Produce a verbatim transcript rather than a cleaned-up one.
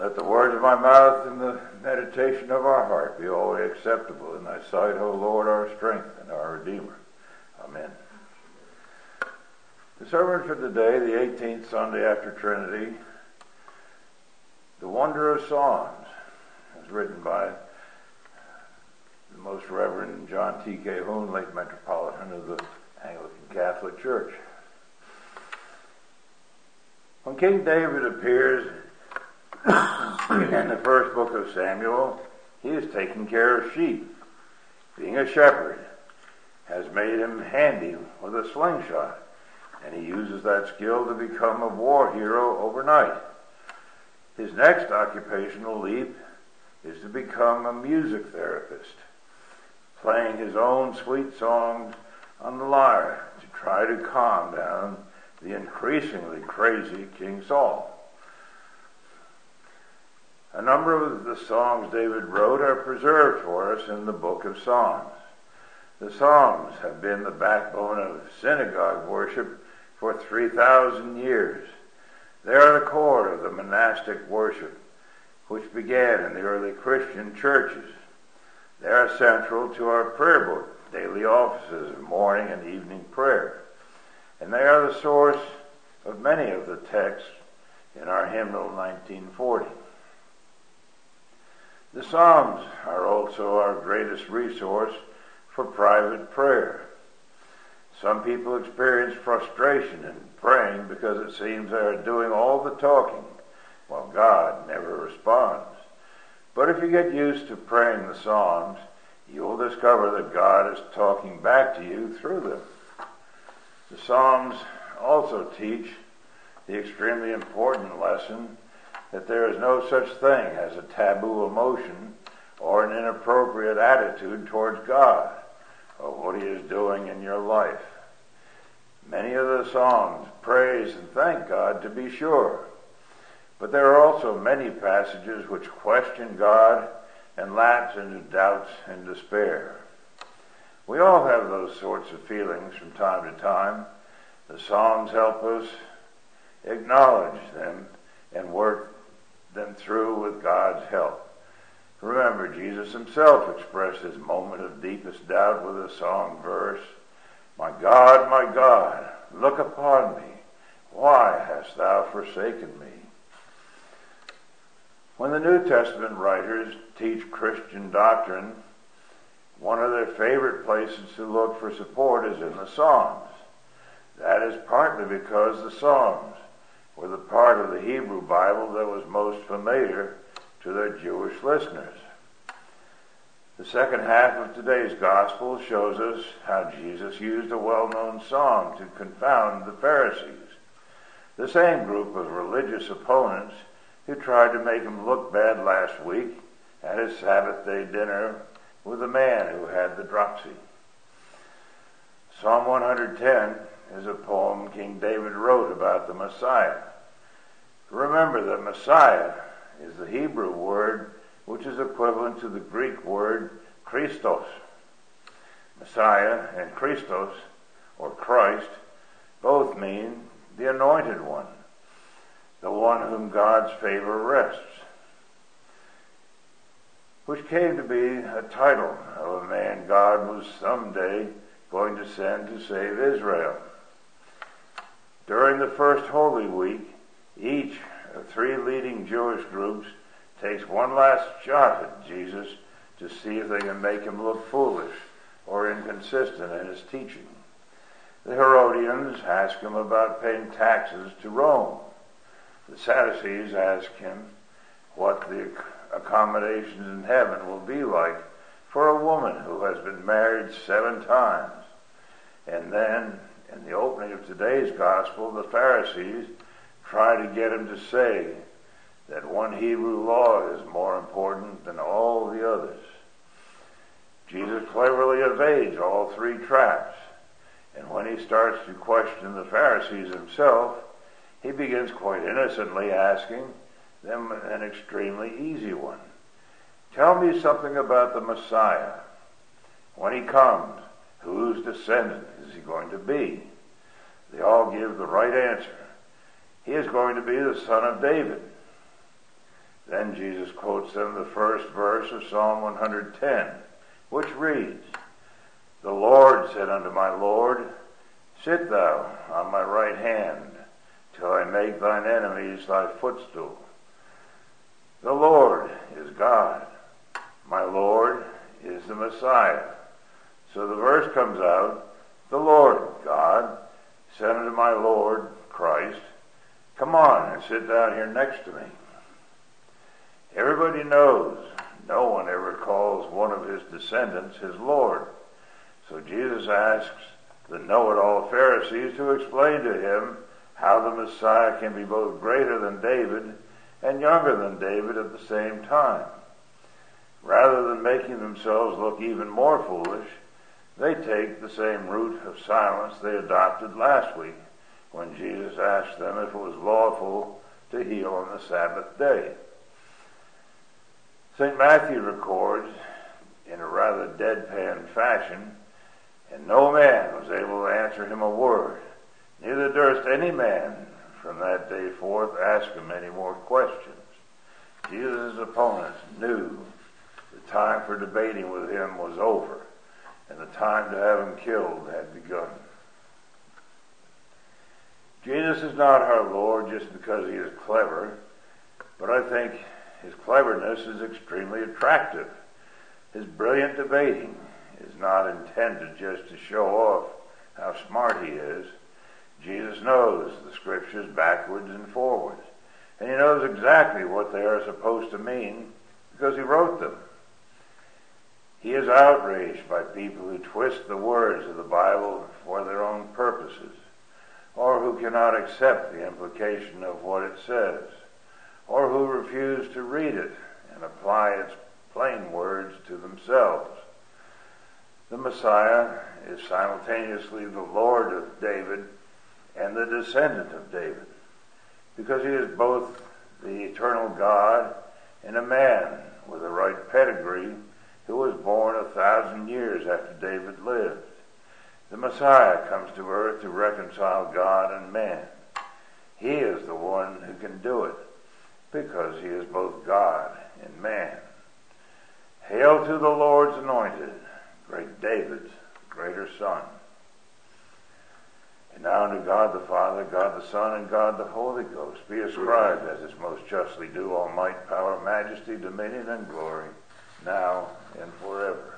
Let the words of my mouth and the meditation of our heart be always acceptable in thy sight, O Lord, our strength and our Redeemer. Amen. The sermon for today, the eighteenth Sunday after Trinity, The Wonder of Songs, is written by the Most Reverend John T. Calhoun, late Metropolitan of the Anglican Catholic Church. When King David appears in the first book of Samuel, he is taking care of sheep. Being a shepherd has made him handy with a slingshot, and he uses that skill to become a war hero overnight. His next occupational leap is to become a music therapist, playing his own sweet songs on the lyre to try to calm down the increasingly crazy King Saul. A number of the songs David wrote are preserved for us in the Book of Psalms. The Psalms have been the backbone of synagogue worship for three thousand years. They are the core of the monastic worship which began in the early Christian churches. They are central to our prayer book, daily offices of morning and evening prayer. And they are the source of many of the texts in our hymnal nineteen forty. The Psalms are also our greatest resource for private prayer. Some people experience frustration in praying because it seems they are doing all the talking while God never responds. But if you get used to praying the Psalms, you will discover that God is talking back to you through them. The Psalms also teach the extremely important lesson that there is no such thing as a taboo emotion or an inappropriate attitude towards God or what He is doing in your life. Many of the Psalms praise and thank God, to be sure, but there are also many passages which question God and lapse into doubts and despair. We all have those sorts of feelings from time to time. The Psalms help us acknowledge them and work them through with God's help. Remember, Jesus himself expressed his moment of deepest doubt with a song verse, "My God, my God, look upon me. Why hast thou forsaken me?" When the New Testament writers teach Christian doctrine, one of their favorite places to look for support is in the Psalms. That is partly because the Psalms were the part of the Hebrew Bible that was most familiar to their Jewish listeners. The second half of today's Gospel shows us how Jesus used a well-known psalm to confound the Pharisees, the same group of religious opponents who tried to make him look bad last week at his Sabbath day dinner with the man who had the dropsy. Psalm one hundred ten is a poem King David wrote about the Messiah. Remember that Messiah is the Hebrew word which is equivalent to the Greek word Christos. Messiah and Christos, or Christ, both mean the anointed one, the one whom God's favor rests, which came to be a title of a man God was someday going to send to save Israel. During the first Holy Week, each of three leading Jewish groups takes one last shot at Jesus to see if they can make him look foolish or inconsistent in his teaching. The Herodians ask him about paying taxes to Rome. The Sadducees ask him what the accommodations in heaven will be like for a woman who has been married seven times. And then, in the opening of today's Gospel, the Pharisees try to get him to say that one Hebrew law is more important than all the others. Jesus cleverly evades all three traps, and when he starts to question the Pharisees himself, he begins quite innocently asking them an extremely easy one. Tell me something about the Messiah. When he comes, whose descendant is he going to be? They all give the right answer. He is going to be the son of David. Then Jesus quotes them the first verse of Psalm one hundred ten, which reads, "The Lord said unto my Lord, Sit thou on my right hand, till I make thine enemies thy footstool." The Lord is God. My Lord is the Messiah. So the verse comes out, the Lord God said unto my Lord Christ, "Come on and sit down here next to me." Everybody knows no one ever calls one of his descendants his Lord. So Jesus asks the know-it-all Pharisees to explain to him how the Messiah can be both greater than David and younger than David at the same time. Rather than making themselves look even more foolish, they take the same route of silence they adopted last week when Jesus asked them if it was lawful to heal on the Sabbath day. Saint Matthew records, in a rather deadpan fashion, "And no man was able to answer him a word, neither durst any man from that day forth ask him any more questions." Jesus' opponents knew the time for debating with him was over, and the time to have him killed had begun. Jesus is not our Lord just because he is clever, but I think his cleverness is extremely attractive. His brilliant debating is not intended just to show off how smart he is. Jesus knows the scriptures backwards and forwards, and he knows exactly what they are supposed to mean because he wrote them. He is outraged by people who twist the words of the Bible for their own purposes, or who cannot accept the implication of what it says, or who refuse to read it and apply its plain words to themselves. The Messiah is simultaneously the Lord of David and the descendant of David, because he is both the eternal God and a man with a right pedigree who was born a thousand years after David lived. The Messiah comes to earth to reconcile God and man. He is the one who can do it, because he is both God and man. Hail to the Lord's anointed, great David's greater son. And now unto God the Father, God the Son, and God the Holy Ghost be ascribed, as is most justly due, all might, power, majesty, dominion, and glory, now and forever.